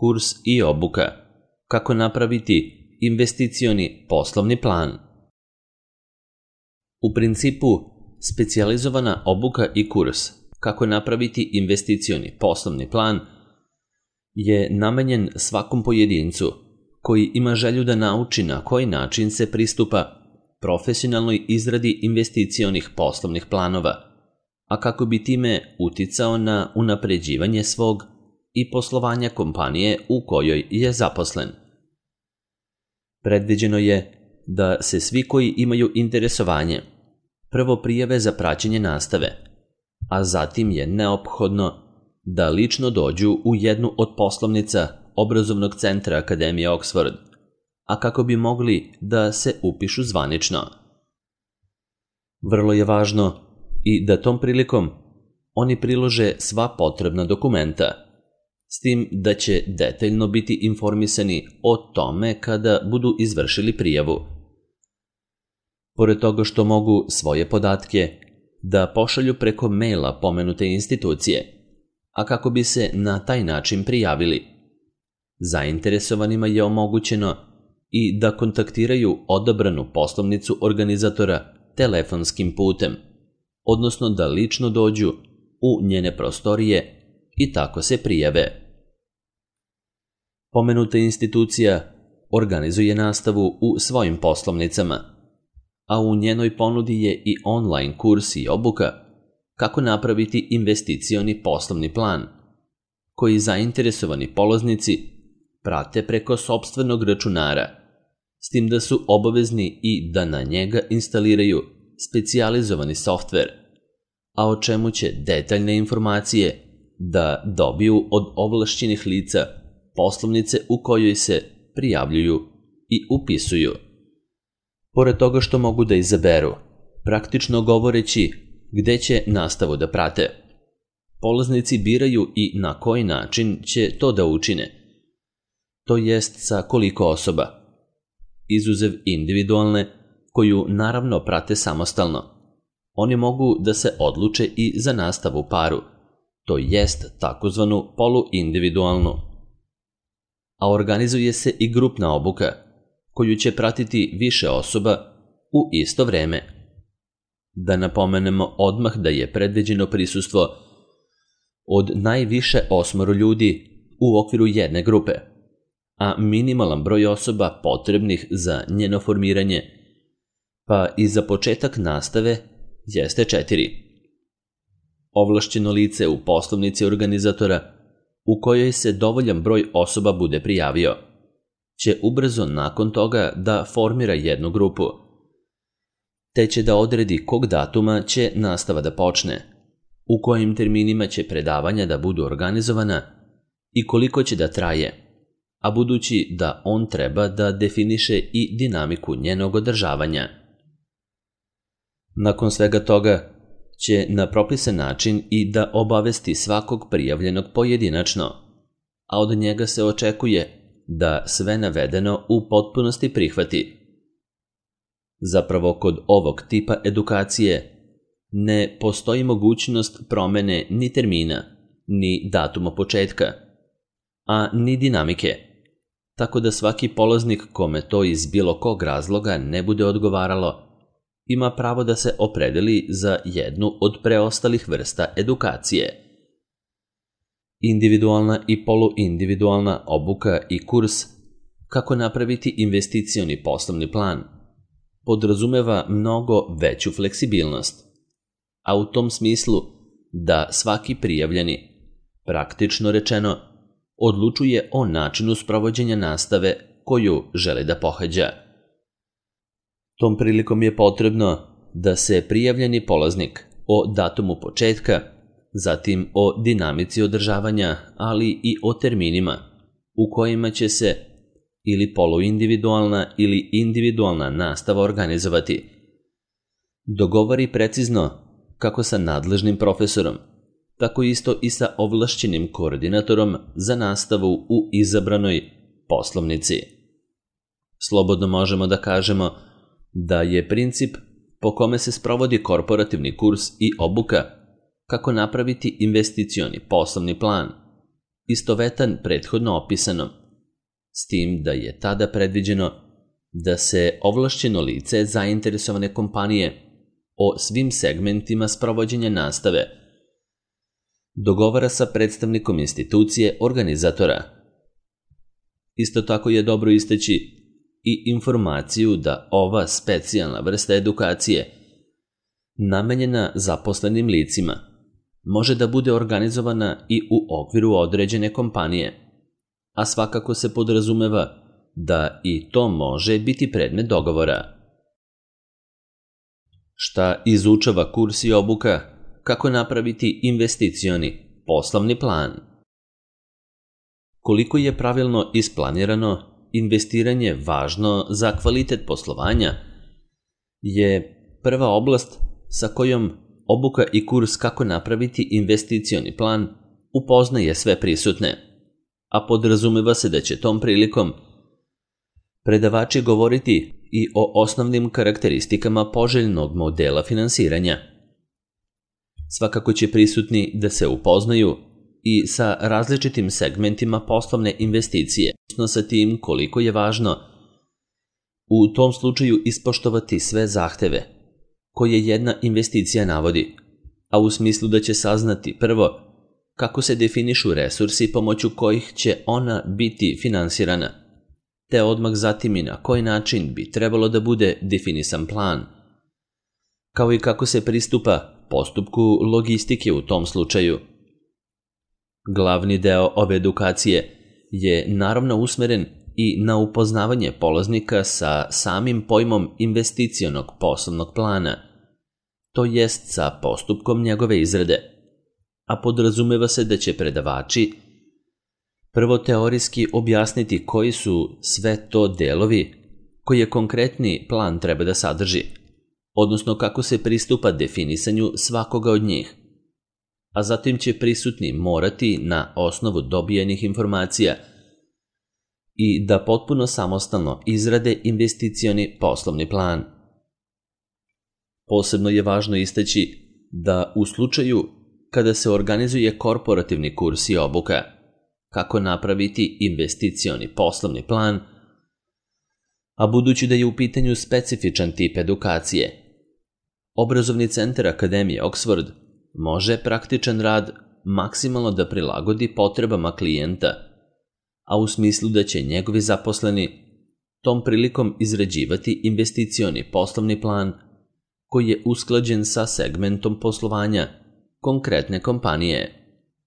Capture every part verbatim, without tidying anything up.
kurs i obuka. Kako napraviti investicioni poslovni plan. U principu, specijalizovana obuka i kurs kako napraviti investicioni poslovni plan je namenjen svakom pojedincu koji ima želju da nauči na koji način se pristupa profesionalnoj izradi investicionih poslovnih planova, a kako bi time uticao na unapređivanje svog i poslovanja kompanije u kojoj je zaposlen. Predviđeno je da se svi koji imaju interesovanje prvo prijave za praćenje nastave, a zatim je neophodno da lično dođu u jednu od poslovnica obrazovnog centra Akademije Oxford, a kako bi mogli da se upišu zvanično. Vrlo je važno i da tom prilikom oni prilože sva potrebna dokumenta, s tim da će detaljno biti informisani o tome kada budu izvršili prijavu. Pored toga što mogu svoje podatke da pošalju preko maila pomenute institucije, a kako bi se na taj način prijavili, zainteresovanima je omogućeno i da kontaktiraju odabranu poslovnicu organizatora telefonskim putem, odnosno da lično dođu u njene prostorije i tako se prijave. Pomenuta institucija organizuje nastavu u svojim poslovnicama, a u njenoj ponudi je i online kurs i obuka kako napraviti investicioni poslovni plan, koji zainteresovani polaznici prate preko sopstvenog računara, s tim da su obavezni i da na njega instaliraju specijalizovani softver, a o čemu će detaljne informacije da dobiju od ovlašćenih lica poslovnice u kojoj se prijavljuju i upisuju. Pored toga što mogu da izaberu, praktično govoreći gde će nastavu da prate, polaznici biraju i na koji način će to da učine, to jest sa koliko osoba, izuzev individualne, koju naravno prate samostalno. Oni mogu da se odluče i za nastavu u paru, to jest takozvanu poluindividualnu. A organizuje se i grupna obuka, koju će pratiti više osoba u isto vreme. Da napomenemo odmah da je predviđeno prisustvo od najviše osmoro ljudi u okviru jedne grupe, a minimalan broj osoba potrebnih za njeno formiranje, pa i za početak nastave, jeste četiri. Ovlašćeno lice u poslovnici organizatora, u kojoj se dovoljan broj osoba bude prijavio, će ubrzo nakon toga da formira jednu grupu, te će da odredi kog datuma će nastava da počne, u kojim terminima će predavanja da budu organizovana i koliko će da traje, a budući da on treba da definiše i dinamiku njenog održavanja. Nakon svega toga će na propisan način i da obavesti svakog prijavljenog pojedinačno, a od njega se očekuje da sve navedeno u potpunosti prihvati. Zapravo, kod ovog tipa edukacije ne postoji mogućnost promene ni termina, ni datuma početka, a ni dinamike, tako da svaki polaznik kome to iz bilo kog razloga ne bude odgovaralo, ima pravo da se opredeli za jednu od preostalih vrsta edukacije. Individualna i poluindividualna obuka i kurs kako napraviti investicioni poslovni plan podrazumeva mnogo veću fleksibilnost, a u tom smislu da svaki prijavljeni, praktično rečeno, odlučuje o načinu sprovođenja nastave koju želi da pohađa. Tom prilikom je potrebno da se prijavljeni polaznik o datumu početka, zatim o dinamici održavanja, ali i o terminima u kojima će se ili poluindividualna ili individualna nastava organizovati, dogovori precizno kako sa nadležnim profesorom, tako isto i sa ovlašćenim koordinatorom za nastavu u izabranoj poslovnici. Slobodno možemo da kažemo da je princip po kome se sprovodi korporativni kurs i obuka kako napraviti investicioni poslovni plan istovetan prethodno opisanom, s tim da je tada predviđeno da se ovlašćeno lice zainteresovane kompanije o svim segmentima sprovođenja nastave dogovara sa predstavnikom institucije organizatora. Isto tako je dobro istaći i informaciju da ova specijalna vrsta edukacije, namenjena zaposlenim licima, može da bude organizovana i u okviru određene kompanije, a svakako se podrazumeva da i to može biti predmet dogovora. Šta izučava kurs i obuka kako napraviti investicioni poslovni plan? Koliko je pravilno isplanirano investiranje važno za kvalitet poslovanja je prva oblast sa kojom obuka i kurs kako napraviti investicioni plan upoznaje sve prisutne, a podrazumeva se da će tom prilikom predavači govoriti i o osnovnim karakteristikama poželjnog modela finansiranja. Svakako će prisutni da se upoznaju i sa različitim segmentima poslovne investicije, odnosno sa tim koliko je važno u tom slučaju ispoštovati sve zahteve koje jedna investicija navodi, a u smislu da će saznati prvo kako se definišu resursi pomoću kojih će ona biti finansirana, te odmah zatim i na koji način bi trebalo da bude definisan plan, kao i kako se pristupa postupku logistike u tom slučaju. Glavni deo ove edukacije je naravno usmeren i na upoznavanje polaznika sa samim pojmom investicionog poslovnog plana, to jest sa postupkom njegove izrade, a podrazumeva se da će predavači prvo teorijski objasniti koji su sve to delovi koje konkretni plan treba da sadrži, odnosno kako se pristupa definisanju svakoga od njih, a zatim će prisutni morati na osnovu dobijenih informacija i da potpuno samostalno izrade investicioni poslovni plan. Posebno je važno istaći da u slučaju kada se organizuje korporativni kurs i obuka kako napraviti investicioni poslovni plan, a budući da je u pitanju specifičan tip edukacije, Obrazovni centar Akademije Oxford može praktičan rad maksimalno da prilagodi potrebama klijenta, a u smislu da će njegovi zaposleni tom prilikom izrađivati investicioni poslovni plan koji je usklađen sa segmentom poslovanja konkretne kompanije.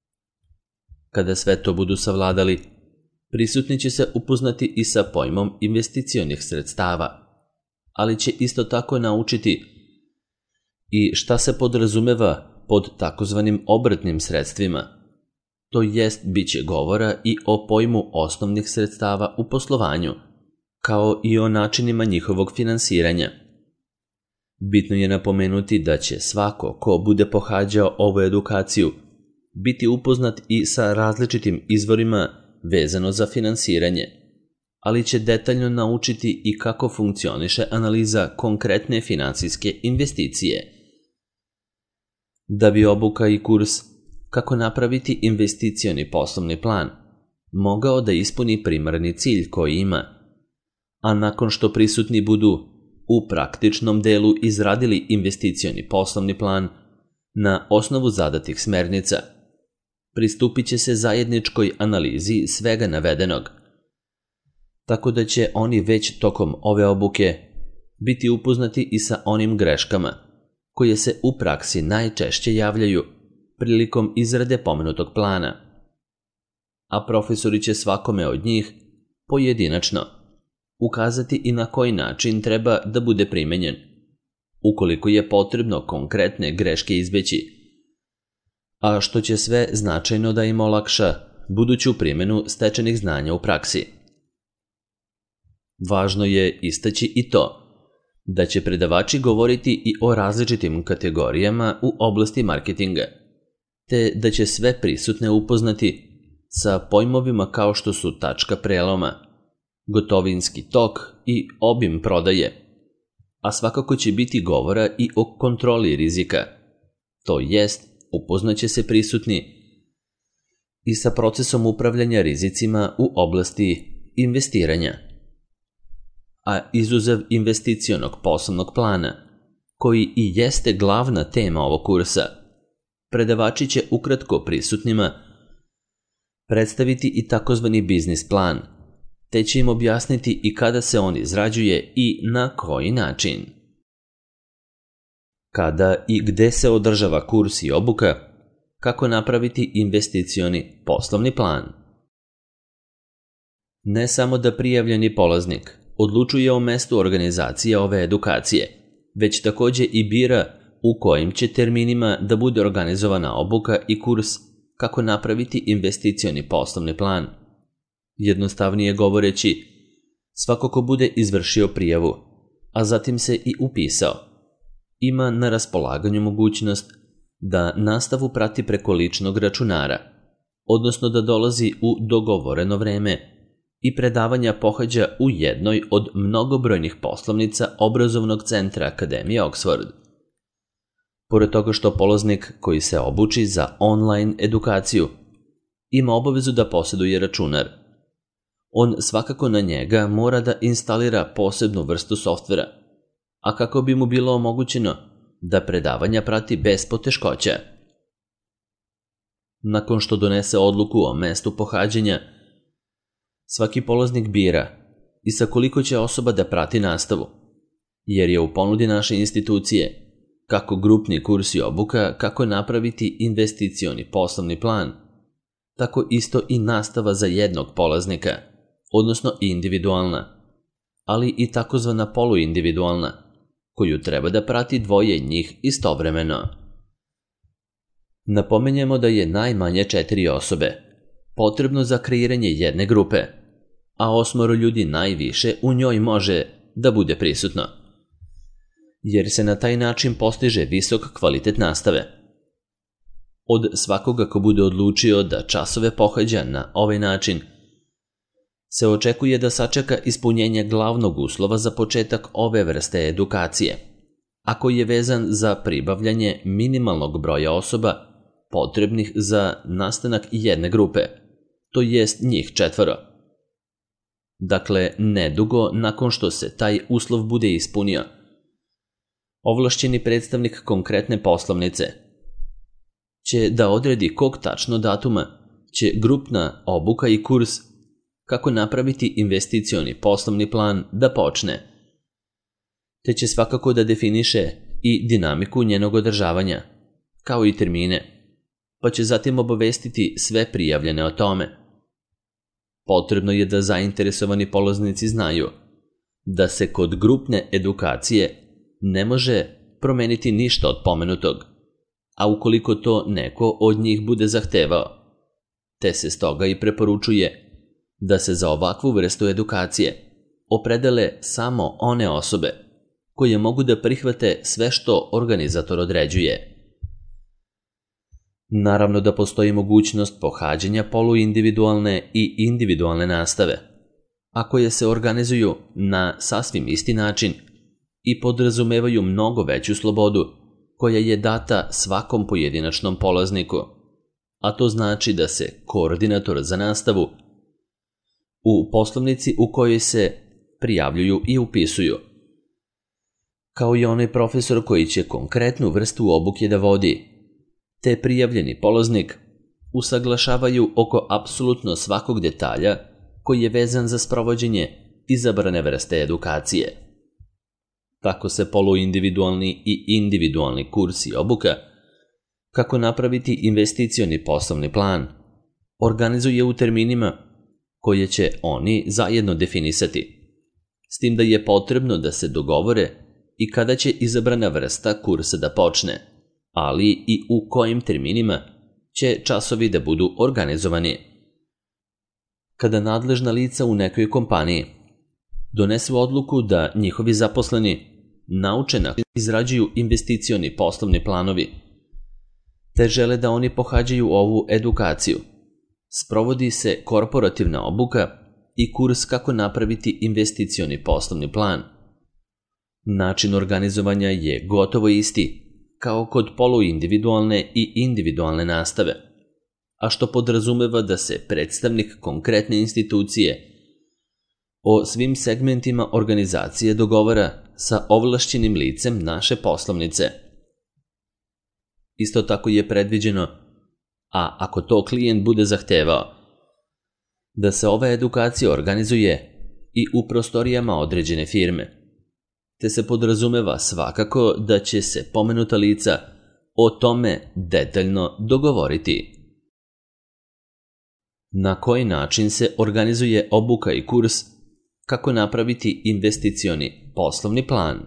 Kada sve to budu savladali, prisutni će se upoznati i sa pojmom investicionih sredstava, ali će isto tako naučiti i šta se podrazumeva pod takozvanim obrtnim sredstvima, to jest bit će govora i o pojmu osnovnih sredstava u poslovanju, kao i o načinima njihovog finansiranja. Bitno je napomenuti da će svako ko bude pohađao ovu edukaciju biti upoznat i sa različitim izvorima vezano za finansiranje, ali će detaljno naučiti i kako funkcioniše analiza konkretne finansijske investicije. Da bi obuka i kurs kako napraviti investicioni poslovni plan mogao da ispuni primarni cilj koji ima, a nakon što prisutni budu u praktičnom delu izradili investicioni poslovni plan na osnovu zadatih smernica, pristupit će se zajedničkoj analizi svega navedenog, tako da će oni već tokom ove obuke biti upoznati i sa onim greškama koje se u praksi najčešće javljaju prilikom izrade pomenutog plana, a profesori će svakome od njih pojedinačno ukazati i na koji način treba da bude primenjen, ukoliko je potrebno konkretne greške izbeći, a što će sve značajno da im olakša buduću primjenu stečenih znanja u praksi. Važno je istaći i to da će predavači govoriti i o različitim kategorijama u oblasti marketinga, te da će sve prisutne upoznati sa pojmovima kao što su tačka preloma, gotovinski tok i obim prodaje, a svakako će biti govora i o kontroli rizika, to jest upoznaće se prisutni i sa procesom upravljanja rizicima u oblasti investiranja. A izuzev investicionog poslovnog plana, koji i jeste glavna tema ovog kursa, predavači će ukratko prisutnima predstaviti i takozvani biznis plan, te će im objasniti i kada se on izrađuje i na koji način. Kada i gde se održava kurs i obuka, kako napraviti investicioni poslovni plan. Ne samo da prijavljeni polaznik odlučuje o mestu organizacije ove edukacije, već takođe i bira u kojim će terminima da bude organizovana obuka i kurs kako napraviti investicioni poslovni plan. Jednostavnije govoreći, svako ko bude izvršio prijavu, a zatim se i upisao, ima na raspolaganju mogućnost da nastavu prati preko ličnog računara, odnosno da dolazi u dogovoreno vreme i predavanja pohađa u jednoj od mnogobrojnih poslovnica obrazovnog centra Akademije Oxford. Pored toga što polaznik koji se obuči za online edukaciju ima obavezu da posjeduje računar, on svakako na njega mora da instalira posebnu vrstu softvera, a kako bi mu bilo omogućeno da predavanja prati bez poteškoća. Nakon što donese odluku o mestu pohađanja, svaki polaznik bira i sa koliko će osoba da prati nastavu, jer je u ponudi naše institucije kako grupni kurs i obuka kako napraviti investicioni poslovni plan, tako isto i nastava za jednog polaznika, odnosno individualna, ali i takozvana poluindividualna, koju treba da prati dvoje njih istovremeno. Napomenjemo da je najmanje četiri osobe potrebno za kreiranje jedne grupe, a osmoro ljudi najviše u njoj može da bude prisutno, jer se na taj način postiže visok kvalitet nastave. Od svakoga ko bude odlučio da časove pohađa na ovaj način, se očekuje da sačeka ispunjenje glavnog uslova za početak ove vrste edukacije, a koji je vezan za pribavljanje minimalnog broja osoba potrebnih za nastanak jedne grupe, to jest njih četvoro. Dakle, nedugo nakon što se taj uslov bude ispunio, ovlašćeni predstavnik konkretne poslovnice će da odredi kog tačno datuma će grupna obuka i kurs kako napraviti investicioni poslovni plan da počne, te će svakako da definiše i dinamiku njenog održavanja, kao i termine, pa će zatim obavestiti sve prijavljene o tome. Potrebno je da zainteresovani polaznici znaju da se kod grupne edukacije ne može promeniti ništa od pomenutog, a ukoliko to neko od njih bude zahtevao, te se stoga i preporučuje da se za ovakvu vrstu edukacije opredele samo one osobe koje mogu da prihvate sve što organizator određuje. Naravno da postoji mogućnost pohađanja poluindividualne i individualne nastave, a koje se organizuju na sasvim isti način i podrazumevaju mnogo veću slobodu koja je data svakom pojedinačnom polazniku, a to znači da se koordinator za nastavu u poslovnici u kojoj se prijavljuju i upisuju, kao i onaj profesor koji će konkretnu vrstu obuke da vodi, te prijavljeni polaznik usaglašavaju oko apsolutno svakog detalja koji je vezan za sprovođenje izabrane vrste edukacije. Tako se poluindividualni i individualni kurs i obuka, kako napraviti investicioni poslovni plan, organizuje u terminima koje će oni zajedno definisati, s tim da je potrebno da se dogovore i kada će izabrana vrsta kursa da počne, ali i u kojim terminima će časovi da budu organizovani. Kada nadležna lica u nekoj kompaniji donesu odluku da njihovi zaposleni nauče na izrađuju investicioni poslovni planovi, te žele da oni pohađaju ovu edukaciju, sprovodi se korporativna obuka i kurs kako napraviti investicioni poslovni plan. Način organizovanja je gotovo isti kao kod poluindividualne i individualne nastave, a što podrazumeva da se predstavnik konkretne institucije o svim segmentima organizacije dogovara sa ovlašćenim licem naše poslovnice. Isto tako je predviđeno, a ako to klijent bude zahtevao, da se ova edukacija organizuje i u prostorijama određene firme, te se podrazumeva svakako da će se pomenuta lica o tome detaljno dogovoriti. Na koji način se organizuje obuka i kurs kako napraviti investicioni poslovni plan?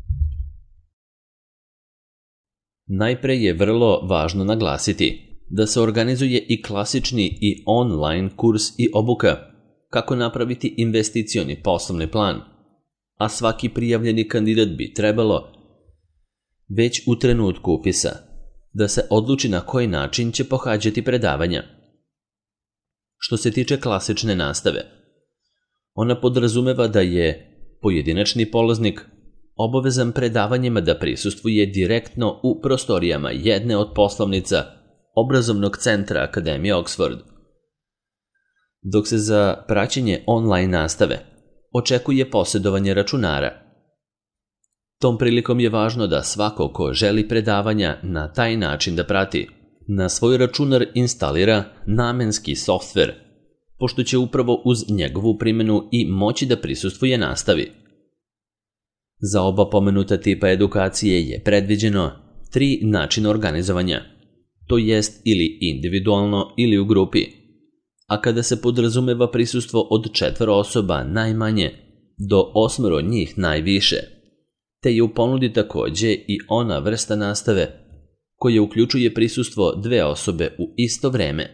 Najpre je vrlo važno naglasiti da se organizuje i klasični i online kurs i obuka kako napraviti investicioni poslovni plan, a svaki prijavljeni kandidat bi trebalo već u trenutku upisa da se odluči na koji način će pohađati predavanja. Što se tiče klasične nastave, ona podrazumeva da je pojedinačni polaznik obavezan predavanjima da prisustvuje direktno u prostorijama jedne od poslovnica obrazovnog centra Akademije Oxford, dok se za praćenje online nastave očekuje posjedovanje računara. Tom prilikom je važno da svako ko želi predavanja na taj način da prati, na svoj računar instalira namenski softver, pošto će upravo uz njegovu primjenu i moći da prisustvuje nastavi. Za oba pomenuta tipa edukacije je predviđeno tri načina organizovanja, to jest ili individualno ili u grupi, a kada se podrazumeva prisustvo od četvoro osoba najmanje do osmoro njih najviše, te je u ponudi takođe i ona vrsta nastave koja uključuje prisustvo dve osobe u isto vreme,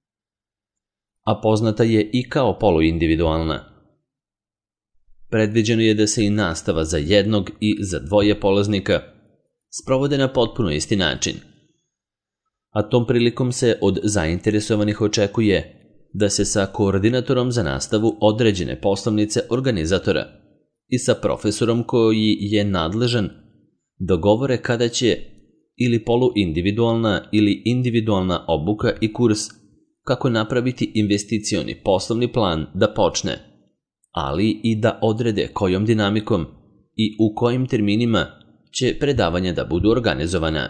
a poznata je i kao poluindividualna. Predviđeno je da se i nastava za jednog i za dvoje polaznika sprovode na potpuno isti način, a tom prilikom se od zainteresovanih očekuje da se sa koordinatorom za nastavu određene poslovnice organizatora i sa profesorom koji je nadležan dogovore kada će ili poluindividualna ili individualna obuka i kurs kako napraviti investicioni poslovni plan da počne, ali i da odrede kojom dinamikom i u kojim terminima će predavanja da budu organizovana.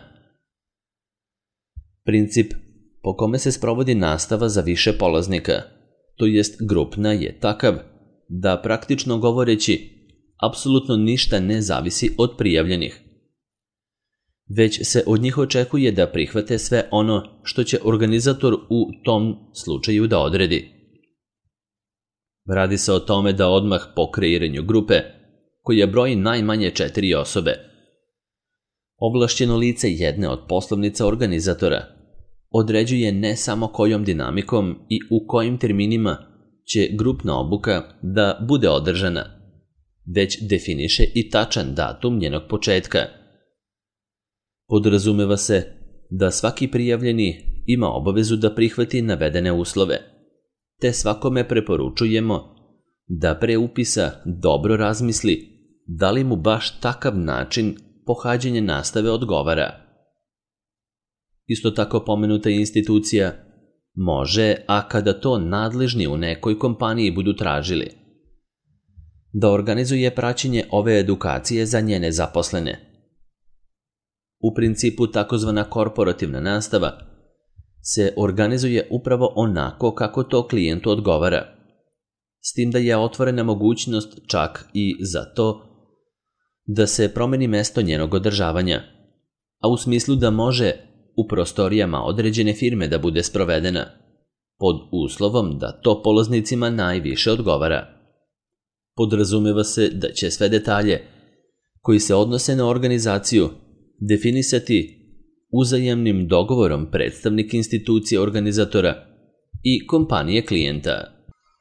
Princip po kome se sprovodi nastava za više polaznika, to jest grupna, je takav da praktično govoreći apsolutno ništa ne zavisi od prijavljenih, već se od njih očekuje da prihvate sve ono što će organizator u tom slučaju da odredi. Radi se o tome da odmah po kreiranju grupe, koja broji najmanje četiri osobe, ovlašćeno lice jedne od poslovnica organizatora određuje ne samo kojom dinamikom i u kojim terminima će grupna obuka da bude održana, već definiše i tačan datum njenog početka. Podrazumeva se da svaki prijavljeni ima obavezu da prihvati navedene uslove, te svakome preporučujemo da pre upisa dobro razmisli da li mu baš takav način pohađanja nastave odgovara. Isto tako pomenuta institucija može, a kada to nadležni u nekoj kompaniji budu tražili, da organizuje praćenje ove edukacije za njene zaposlene. U principu takozvana korporativna nastava se organizuje upravo onako kako to klijentu odgovara, s tim da je otvorena mogućnost čak i za to da se promeni mesto njenog održavanja, a u smislu da može u prostorijama određene firme da bude sprovedena, pod uslovom da to polaznicima najviše odgovara. Podrazumeva se da će sve detalje koji se odnose na organizaciju definisati uzajamnim dogovorom predstavnik institucije organizatora i kompanije klijenta.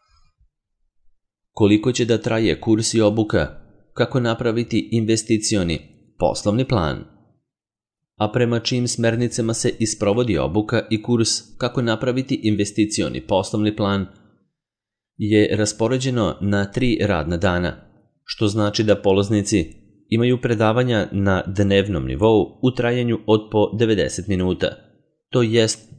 Koliko će da traje kurs i obuka, kako napraviti investicioni poslovni plan, a prema čijim smernicama se isprovodi obuka i kurs kako napraviti investicioni poslovni plan, je raspoređeno na tri radna dana, što znači da polaznici imaju predavanja na dnevnom nivou u trajanju od po devedeset minuta, to jest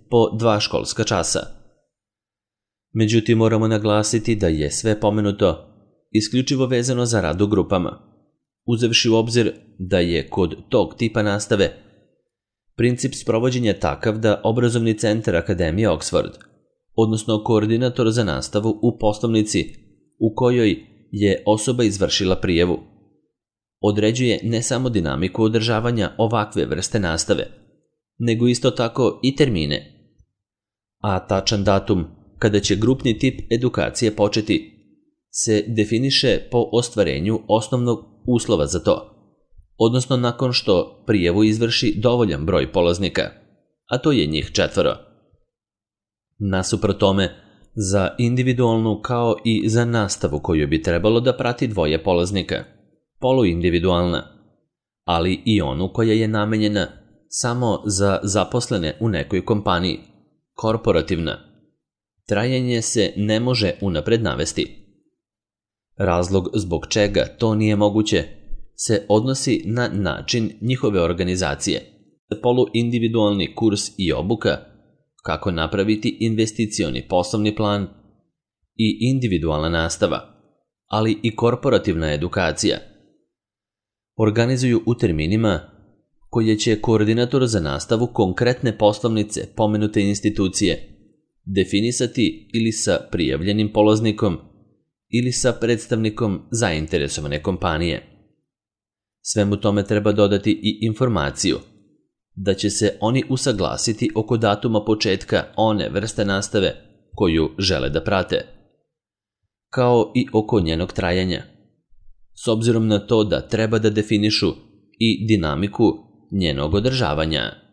po dva školska časa. Međutim, moramo naglasiti da je sve pomenuto isključivo vezano za rad u grupama, uzevši u obzir da je kod tog tipa nastave princip sprovođenja takav da obrazovni centar Akademije Oxford, odnosno koordinator za nastavu u poslovnici u kojoj je osoba izvršila prijavu, određuje ne samo dinamiku održavanja ovakve vrste nastave, nego isto tako i termine, a tačan datum kada će grupni tip edukacije početi se definiše po ostvarenju osnovnog uslova za to, odnosno nakon što prijavu izvrši dovoljan broj polaznika, a to je njih četvoro. Nasuprot tome, za individualnu kao i za nastavu koju bi trebalo da prati dvoje polaznika, poluindividualna, ali i onu koja je namenjena samo za zaposlene u nekoj kompaniji, korporativna, trajanje se ne može unapred navesti. Razlog zbog čega to nije moguće se odnosi na način njihove organizacije, poluindividualni kurs i obuka, kako napraviti investicioni poslovni plan i individualna nastava, ali i korporativna edukacija, organizuju u terminima koje će koordinator za nastavu konkretne poslovnice pomenute institucije definisati ili sa prijavljenim polaznikom ili sa predstavnikom zainteresovane kompanije. Svemu tome treba dodati i informaciju da će se oni usaglasiti oko datuma početka one vrste nastave koju žele da prate, kao i oko njenog trajanja, s obzirom na to da treba da definišu i dinamiku njenog održavanja.